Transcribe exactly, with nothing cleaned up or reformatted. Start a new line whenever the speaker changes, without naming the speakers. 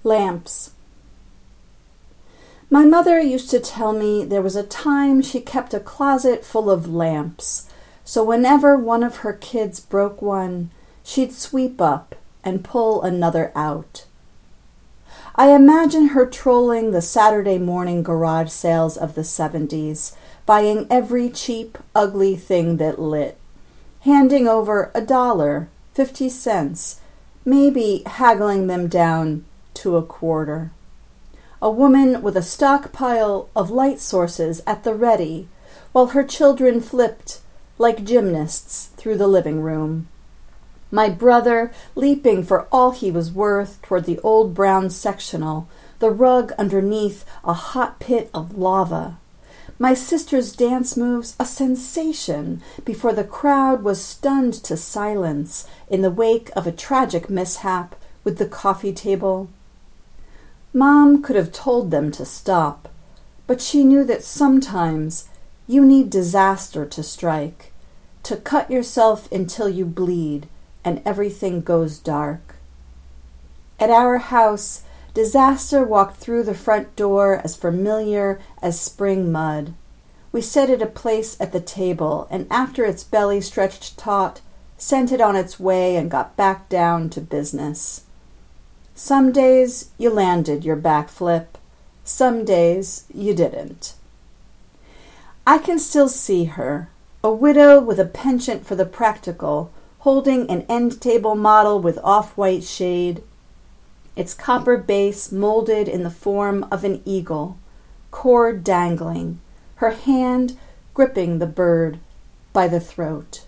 Lamps. My mother used to tell me there was a time she kept a closet full of lamps, so whenever one of her kids broke one, she'd sweep up and pull another out. I imagine her trolling the Saturday morning garage sales of the seventies, buying every cheap, ugly thing that lit, handing over a dollar, fifty cents, maybe haggling them down to a quarter. A woman with a stockpile of light sources at the ready, while her children flipped like gymnasts through the living room. My brother leaping for all he was worth toward the old brown sectional, the rug underneath a hot pit of lava. My sister's dance moves a sensation before the crowd was stunned to silence in the wake of a tragic mishap with the coffee table. Mom could have told them to stop, but she knew that sometimes you need disaster to strike, to cut yourself until you bleed and everything goes dark. At our house, disaster walked through the front door as familiar as spring mud. We set it a place at the table, and after its belly stretched taut, sent it on its way and got back down to business. Some days you landed your backflip, some days you didn't. I can still see her, a widow with a penchant for the practical, holding an end-table model with off-white shade, its copper base molded in the form of an eagle, cord dangling, her hand gripping the bird by the throat.